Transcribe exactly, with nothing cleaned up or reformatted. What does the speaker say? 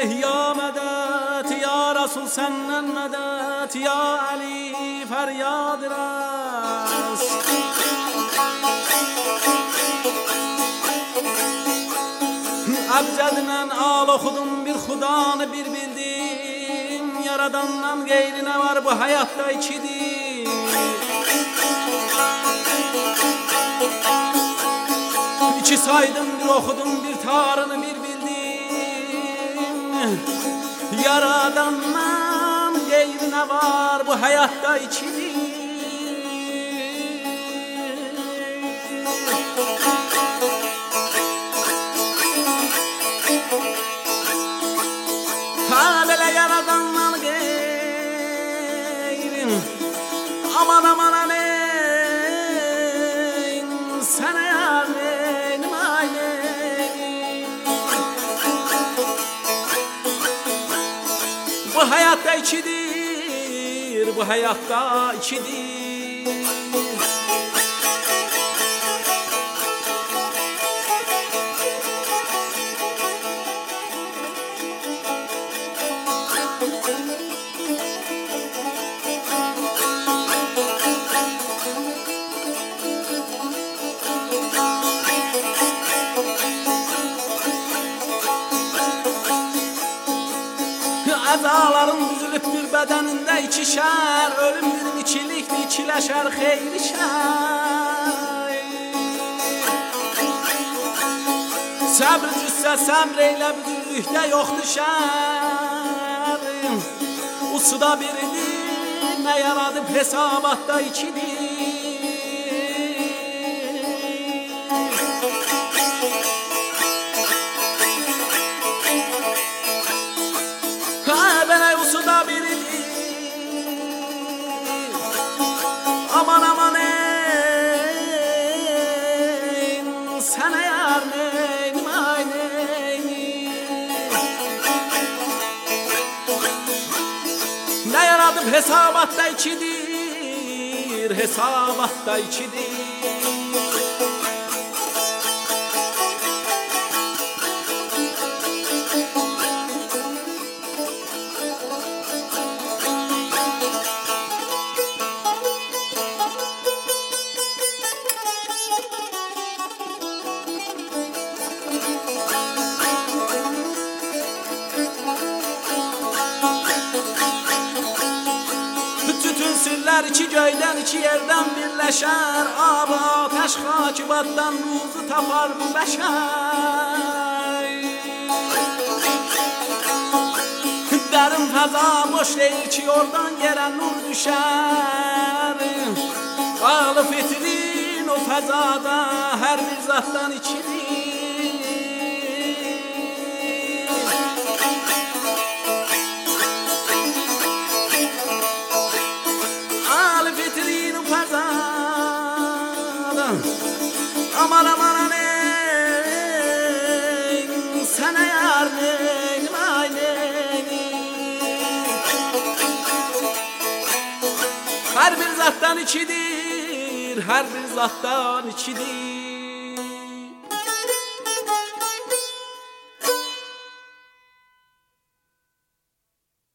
Ya medet, ya Resul senden medet, ya Ali feryad rast. Abcedinden al okudum, bir Xudanı bir bildim. Yaradandan gayrine var bu hayatta ikidir. İki saydım, bir okudum, bir tarını bir bildim. Yaradandan gayrine var bu hayatta ikidir. Halele yaradandan gayrin, aman aman aleyn, sana yar neynim ayneyn. Bu hayatta ikidir, bu hayatta ikidir. Azaların düzülüp bir bedeninde ikişer, ölüm bir ikilikti, ikileşer xeyri şer. Sabr cüsse sabr eyle, büdürlükte yoktu şer. Usuda biridir, ne yaradıp hesabatta ikidir. Aman aman ey, sana yar neynim ayneyim. Ne yaradım hesabatta ikidir, hesabatta ikidir. Sirler iki göyden iki yerden birleşer. Ab ateş hakibattan ruzu tapar bu beşer. Derin feza boş değil ki oradan gelen nur düşer. Ağlı fitrin o fezada her bir zattan ikidir. Aman aman ey, sana yar neynim ayneyim. Her bir zattan ikidir, her bir zattan ikidir.